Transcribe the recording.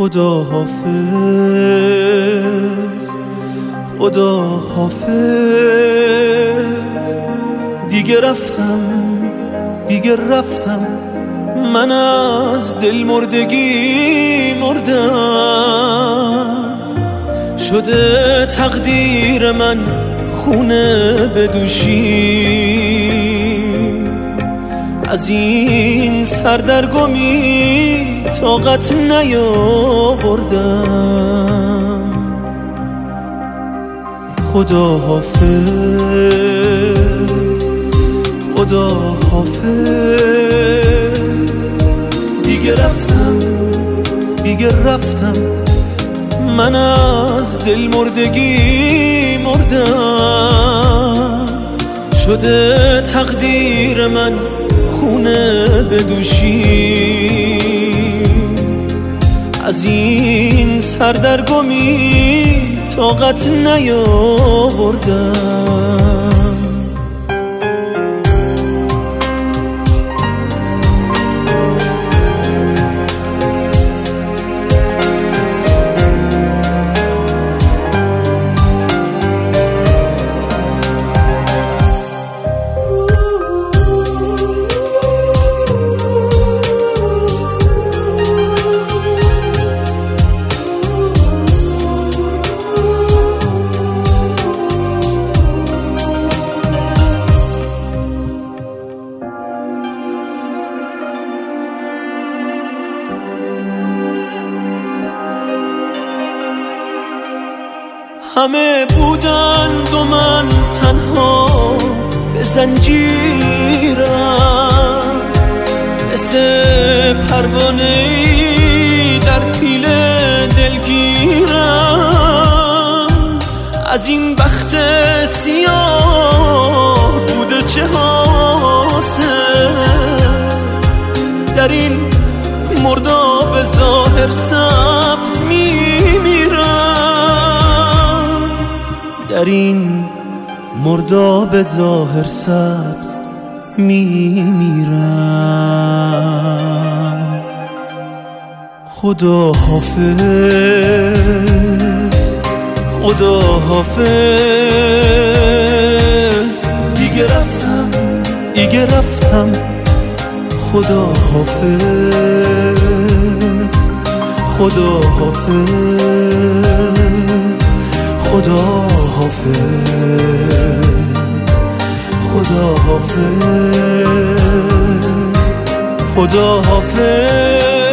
خدا حافظ، خدا حافظ. دیگه رفتم من از دل مردگی مردم. شده تقدیر من خونه بدوشی، از این سردرگمی طاقت نیاوردم. خدا حافظ، خدا حافظ. دیگه رفتم من از دل مردگی مردم. شده تقدیر من خونه بدوشی، از این سردرگمی طاقت نیاوردم. همه بودند و من تنها به زنجیرم، مثل پروانه‌ای در پیل دلگیرم. از این بخت سیاه بوده چه حاصل، در این مرداب ظاهر سبز میمیرم، در این مرداب ظاهر سبز میمیرم. خدا حافظ، خدا حافظ. دیگه رفتم خدا حافظ، خدا حافظ. خدا حافظ، خدا حافظ، خدا حافظ.